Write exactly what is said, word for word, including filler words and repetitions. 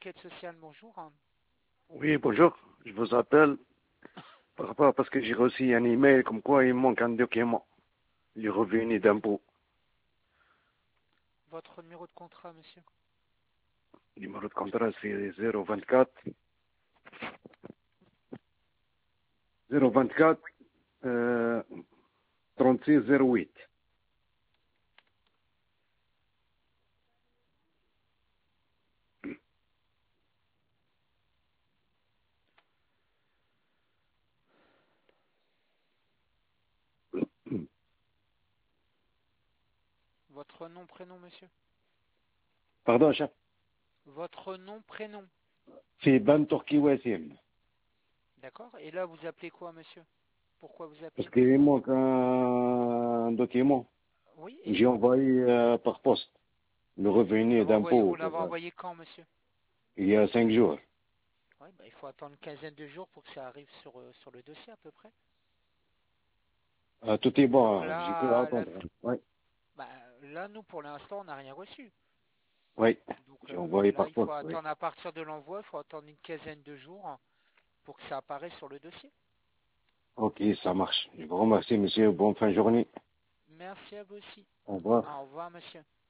Enquête sociale, bonjour. Oui, bonjour. Je vous appelle par rapport parce que j'ai reçu un email comme quoi il manque un document, les revenus d'impôt. Votre numéro de contrat, monsieur? Le numéro de contrat, c'est zéro vingt-quatre, zéro vingt-quatre, euh, trente-six zéro huit. Votre nom, prénom, monsieur? Pardon, chef. Votre nom, prénom. C'est Ben Turki Wassim. D'accord. Et là, vous appelez quoi, monsieur? Pourquoi vous Parce appelez? qu'il manque un document. Oui, J'ai et envoyé euh, par poste le vous revenu l'avez envoyé, vous d'impôt l'avez pour, euh, envoyé quand, monsieur? il y a cinq jours. Oui, bah, il faut attendre une quinzaine de jours pour que ça arrive sur, euh, sur le dossier, à peu près. Ah, tout est Donc bon, hein. J'ai que à là, là, attendre. Oui, bah, là, nous, pour l'instant, on n'a rien reçu. oui. Donc J'ai euh, envoyé là, par il faut poste, oui. attendre à partir de l'envoi, il faut attendre une quinzaine de jours pour que ça apparaisse sur le dossier. Ok, ça marche. Je vous remercie, monsieur. Bonne fin de journée. Merci à vous aussi. Au revoir. Au revoir, monsieur.